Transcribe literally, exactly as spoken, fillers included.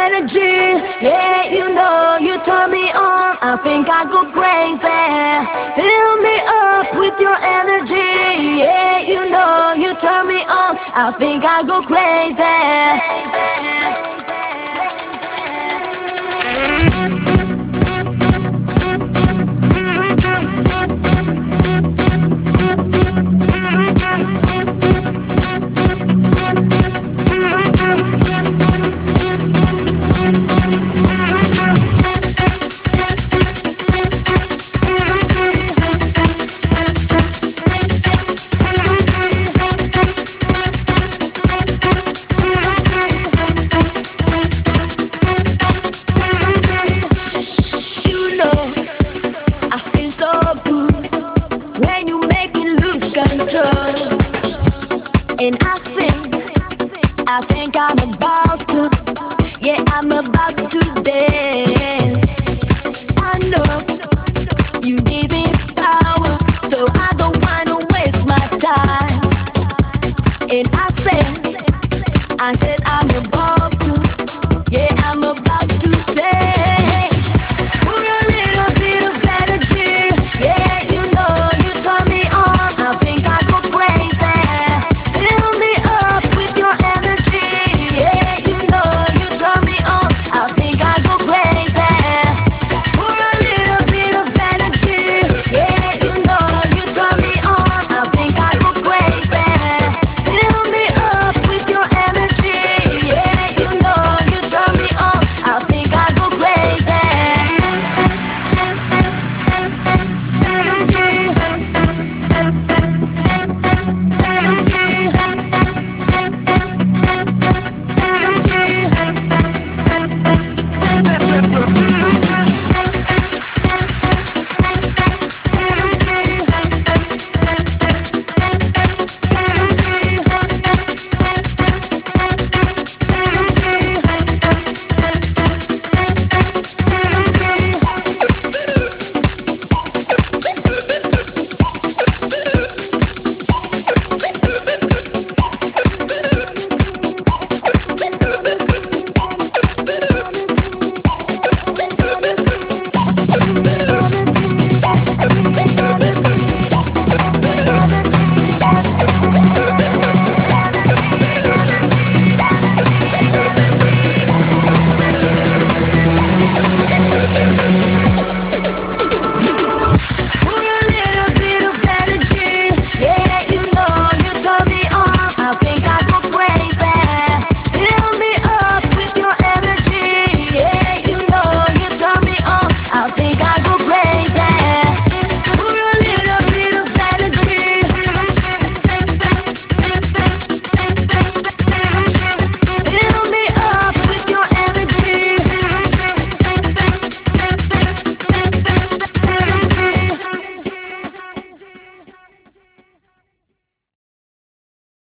energy. Yeah, you know you turn me on. I think I go crazy. Fill me up with your energy. Yeah, you know you turn me on. I think I go crazy. You know I feel so good when you make me lose control. And I think, I think I'm about to, yeah, I'm about to dance. I know you give me power, so I don't wanna waste my time. And I said, I said I'm about to, yeah, I'm about